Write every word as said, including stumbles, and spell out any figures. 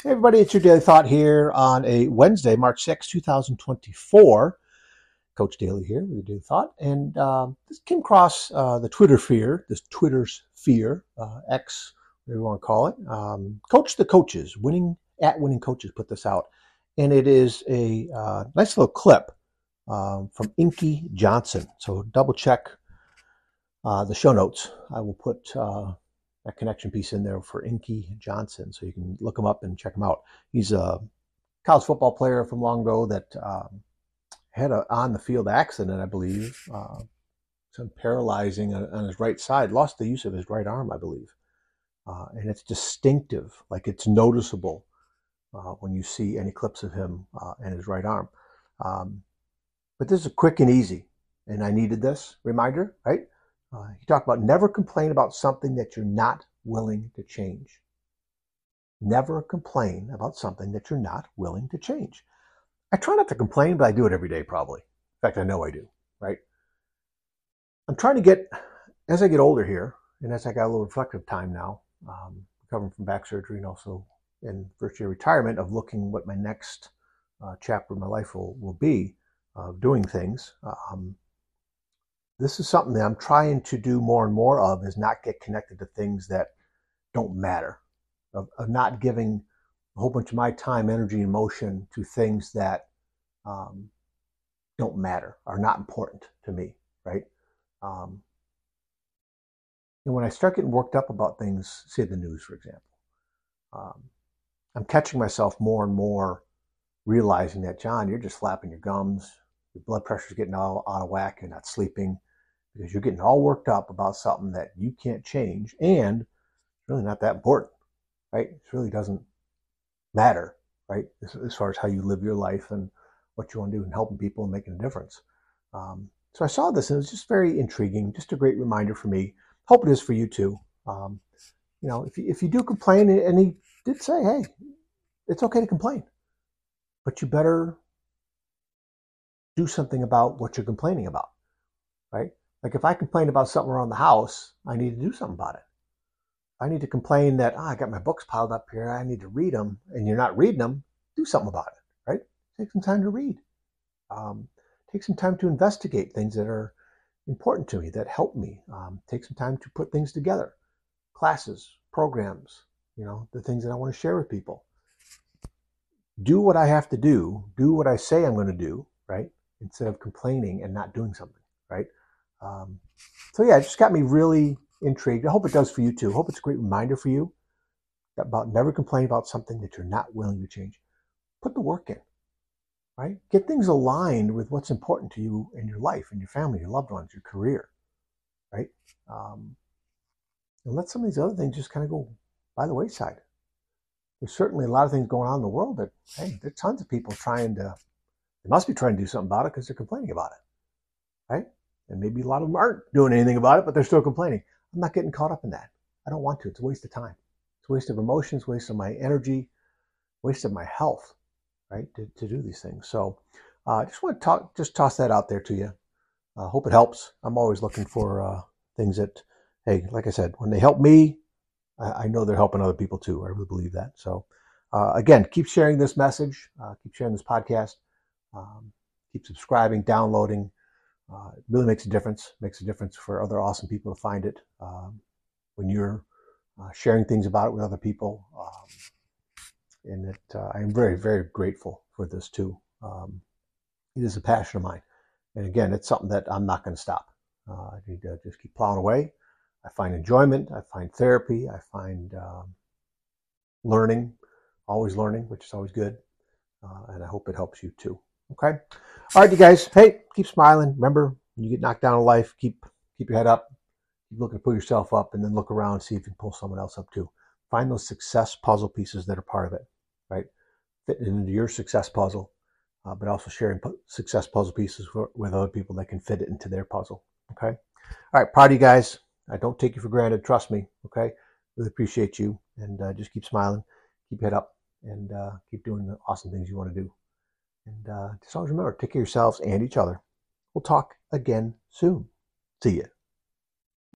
Hey everybody, it's your Daily Thought here on a Wednesday, March sixth, two thousand twenty-four. Coach Daly here with your Daily Thought. And um, this came across uh, the Twitter sphere, this Twitter's sphere, uh, X, whatever you want to call it. Um, Coach the Coaches, winning at Winning Coaches put this out. And it is a uh, nice little clip um, from Inky Johnson. So double check uh, the show notes. I will put uh, that connection piece in there for Inky Johnson, so you can look him up and check him out. He's a college football player from long ago that um, had a on-the-field accident, I believe, uh, some paralyzing on, on his right side, lost the use of his right arm, I believe. Uh, and it's distinctive, like it's noticeable uh, when you see any clips of him uh, and his right arm. Um, but this is quick and easy, and I needed this reminder, right? Uh, he talked about never complain about something that you're not willing to change. Never complain about something that you're not willing to change. I try not to complain, but I do it every day probably. In fact, I know I do, right? I'm trying to get, as I get older here, and as I got a little reflective time now, um, recovering from back surgery and also in first year retirement of looking what my next uh, chapter of my life will, will be, uh, doing things. Um, This is something that I'm trying to do more and more of, is not get connected to things that don't matter, of, of not giving a whole bunch of my time, energy, and emotion to things that um, don't matter, are not important to me, right? Um, and when I start getting worked up about things, say the news, for example, um, I'm catching myself more and more realizing that, John, you're just flapping your gums, your blood pressure's getting all out of whack, you're not sleeping, because you're getting all worked up about something that you can't change, and it's really not that important, right? It really doesn't matter, right? As, as far as how you live your life and what you want to do and helping people and making a difference. Um, so I saw this and it was just very intriguing, just a great reminder for me. Hope it is for you too. Um, you know, if you, if you do complain, and he did say, hey, it's okay to complain, but you better do something about what you're complaining about, right? Like if I complain about something around the house, I need to do something about it. I need to complain that, oh, I got my books piled up here, I need to read them, and you're not reading them, do something about it, right? Take some time to read. Um, take some time to investigate things that are important to me, that help me. Um, take some time to put things together. Classes, programs, you know, the things that I want to share with people. Do what I have to do, do what I say I'm going to do, right? Instead of complaining and not doing something, right? Um, so yeah, it just got me really intrigued. I hope it does for you too. I hope it's a great reminder for you about never complain about something that you're not willing to change. Put the work in, right? Get things aligned with what's important to you in your life, and your family, your loved ones, your career, right? Um, and let some of these other things just kind of go by the wayside. There's certainly a lot of things going on in the world that, hey, there's tons of people trying to, they must be trying to do something about it because they're complaining about it, right? And maybe a lot of them aren't doing anything about it, but they're still complaining. I'm not getting caught up in that. I don't want to. It's a waste of time. It's a waste of emotions, waste of my energy, waste of my health, right, to, to do these things. So I uh, just want to talk, just toss that out there to you. I uh, hope it helps. I'm always looking for uh, things that, hey, like I said, when they help me, I, I know they're helping other people too. I really believe that. So uh, again, keep sharing this message. Uh, keep sharing this podcast. Um, keep subscribing, downloading. Uh, it really makes a difference, makes a difference for other awesome people to find it. Um, when you're uh, sharing things about it with other people. Um, and it, uh, I'm very, very grateful for this too. Um, it is a passion of mine. And again, it's something that I'm not going to stop. Uh, I need to just keep plowing away. I find enjoyment. I find therapy. I find um, learning, always learning, which is always good. Uh, and I hope it helps you too. Okay. All right, you guys. Hey, keep smiling. Remember, when you get knocked down in life, keep keep your head up. Keep looking to pull yourself up, and then look around and see if you can pull someone else up too. Find those success puzzle pieces that are part of it, right? Fit it into your success puzzle, uh, but also sharing pu- success puzzle pieces for, with other people that can fit it into their puzzle. Okay. All right, proud of you guys. I don't take you for granted. Trust me. Okay. Really appreciate you, and uh, just keep smiling, keep your head up, and uh, keep doing the awesome things you want to do. And uh, just always remember, take care of yourselves and each other. We'll talk again soon. See ya.